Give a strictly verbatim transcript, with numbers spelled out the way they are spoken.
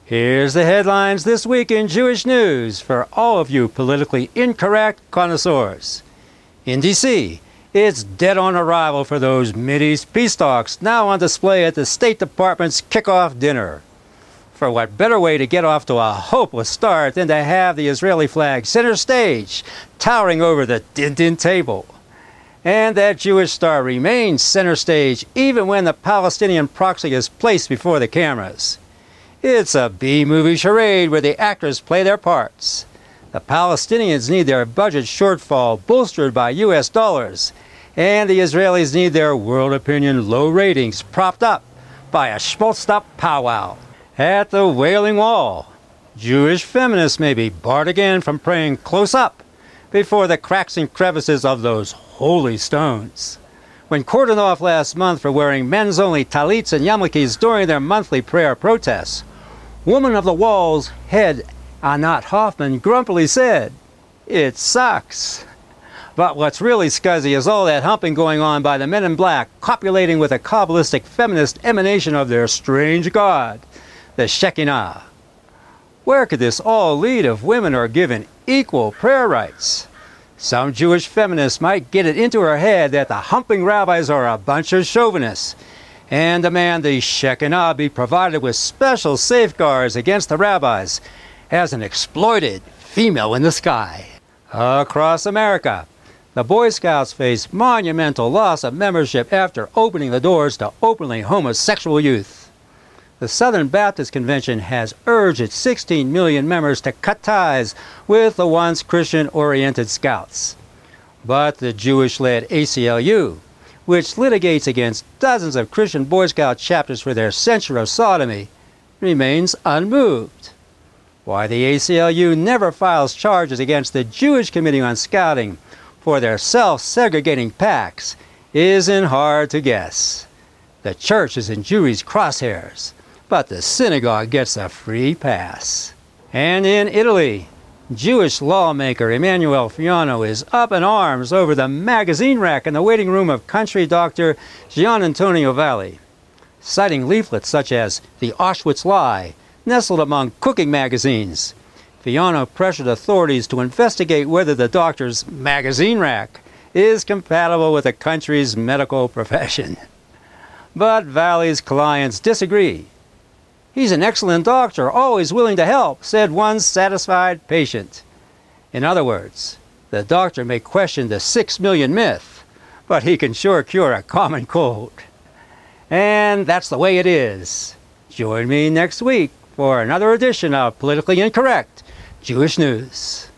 Here's the headlines this week in Jewish news for all of you politically incorrect connoisseurs. In D C, it's dead on arrival for those Mideast peace talks now on display at the State Department's kickoff dinner. For what better way to get off to a hopeless start than to have the Israeli flag center stage, towering over the din-din table. And that Jewish star remains center stage even when the Palestinian proxy is placed before the cameras. It's a B-movie charade where the actors play their parts. The Palestinians need their budget shortfall bolstered by U S dollars, and the Israelis need their world opinion low ratings propped up by a schmaltzed-up powwow. At the Wailing Wall, Jewish feminists may be barred again from praying close up before the cracks and crevices of those holy stones. When cordoned off last month for wearing men's-only talits and yarmulkes during their monthly prayer protests, Woman of the Wall's head Anat Hoffman grumpily said, "It sucks." But what's really scuzzy is all that humping going on by the men in black, copulating with a Kabbalistic feminist emanation of their strange god, the Shekinah. Where could this all lead if women are given equal prayer rights? Some Jewish feminists might get it into her head that the humping rabbis are a bunch of chauvinists and demand the Shekinah be provided with special safeguards against the rabbis as an exploited female in the sky. Across America, the Boy Scouts face monumental loss of membership after opening the doors to openly homosexual youth. The Southern Baptist Convention has urged its sixteen million members to cut ties with the once Christian-oriented Scouts. But the Jewish-led A C L U, which litigates against dozens of Christian Boy Scout chapters for their censure of sodomy, remains unmoved. Why the A C L U never files charges against the Jewish Committee on Scouting for their self-segregating pacts isn't hard to guess. The church is in Jewry's crosshairs, but the synagogue gets a free pass. And in Italy, Jewish lawmaker Emanuele Fiano is up in arms over the magazine rack in the waiting room of country doctor Gian Antonio Valli. Citing leaflets such as The Auschwitz Lie, nestled among cooking magazines, Fiano pressured authorities to investigate whether the doctor's magazine rack is compatible with the country's medical profession. But Valli's clients disagree. "He's an excellent doctor, always willing to help," said one satisfied patient. In other words, the doctor may question the six million myth, but he can sure cure a common cold. And that's the way it is. Join me next week for another edition of Politically Incorrect Jewish News.